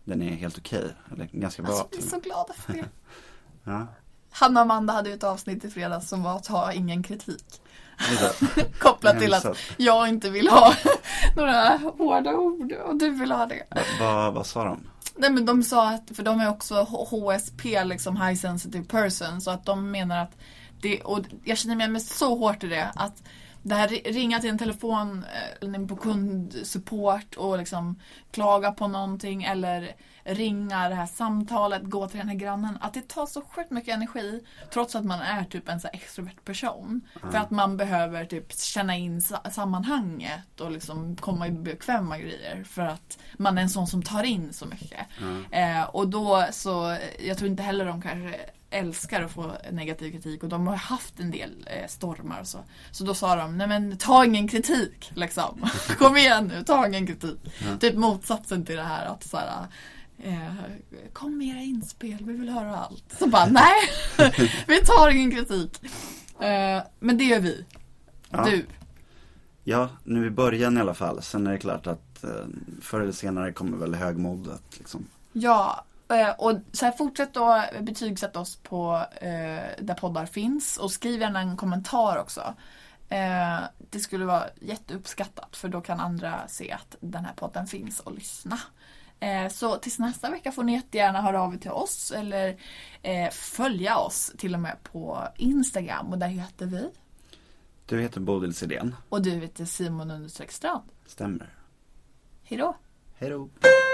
den är helt okej. Eller ganska bra. Alltså, vi är så glada för det. Ja. Hanna och Amanda hade ju ett avsnitt i fredags som var att ha ingen kritik. Kopplat till att jag inte vill ha några hårda ord och du vill ha det. Vad va, va sa de? Nej, men de sa att, för de är också H S P, liksom high sensitive person, så att de menar att det, och jag känner mig så hårt i det, att det här ringa till en telefon eh, på kundsupport och liksom klaga på någonting, eller ringa det här samtalet, gå till den här grannen, att det tar så sjukt mycket energi trots att man är typ en så här extrovert person. Mm. För att man behöver typ känna in sa- sammanhanget och liksom komma i bekväma grejer, för att man är en sån som tar in så mycket. Mm. Eh, och då så, jag tror inte heller de kanske älskar att få negativ kritik, och de har haft en del eh, stormar och så. Så då sa de, nej men ta ingen kritik liksom. Kom igen nu, ta ingen kritik. Mm. Typ motsatsen till det här att så här, eh, kom med era inspel, vi vill höra allt. Så bara, nej, vi tar ingen kritik. Eh, men det gör vi. Ja. Du. Ja, nu i början i alla fall. Sen är det klart att eh, förr eller senare kommer väl högmodet liksom. Ja, och så här, fortsätt då betygsätta oss på eh, där poddar finns, och skriv gärna en kommentar också. Eh, det skulle vara jätteuppskattat, för då kan andra se att den här podden finns och lyssna. Eh, så tills nästa vecka får ni jättegärna höra av er till oss, eller eh, följa oss till och med på Instagram, och där heter vi. Du heter Bodil Sidén. Och du heter Simon understreck Strand. Stämmer. Hej då. Hej då.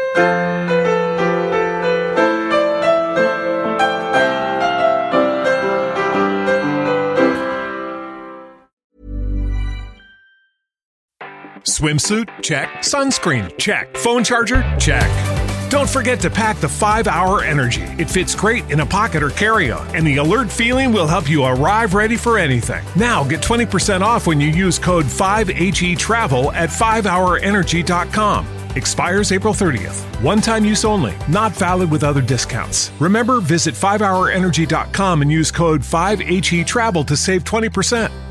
Swimsuit? Check. Sunscreen? Check. Phone charger? Check. Don't forget to pack the five hour Energy. It fits great in a pocket or carry-on, and the alert feeling will help you arrive ready for anything. Now get twenty percent off when you use code five H E travel at five hour energy dot com. Expires April thirtieth. One-time use only. Not valid with other discounts. Remember, visit five hour energy dot com and use code five H E travel to save twenty percent.